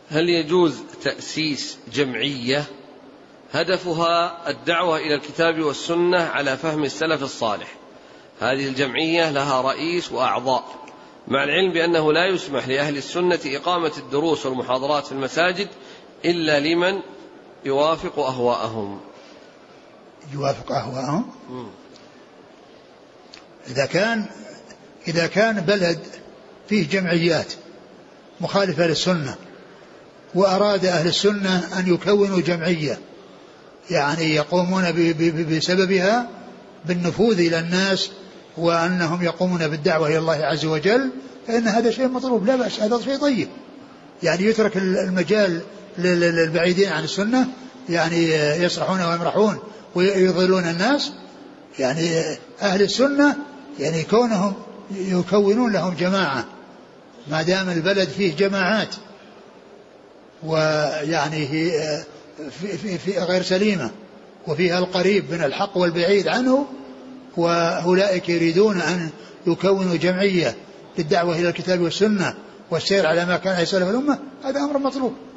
هل يجوز تأسيس جمعية هدفها الدعوة إلى الكتاب والسنة على فهم السلف الصالح؟ هذه الجمعية لها رئيس وأعضاء، مع العلم بأنه لا يسمح لأهل السنة إقامة الدروس والمحاضرات في المساجد إلا لمن يوافق أهواءهم. يوافق أهواءهم؟ إذا كان بلد فيه جمعيات مخالفة للسنة وأراد أهل السنة أن يكونوا جمعية يعني يقومون بسببها بالنفوذ إلى الناس وأنهم يقومون بالدعوة إلى الله عز وجل، فإن هذا شيء مطلوب لا بأس، هذا شيء طيب. يعني يترك المجال للبعيدين عن السنة يعني يصرحون ويمرحون ويضلون الناس. يعني أهل السنة يعني كونهم يكونون لهم جماعة ما دام البلد فيه جماعات ويعني في غير سليمة وفيها القريب من الحق والبعيد عنه، وأولئك يريدون أن يكونوا جمعية للدعوة إلى الكتاب والسنة والسير على ما كان عليه سلف الأمة، هذا أمر مطلوب.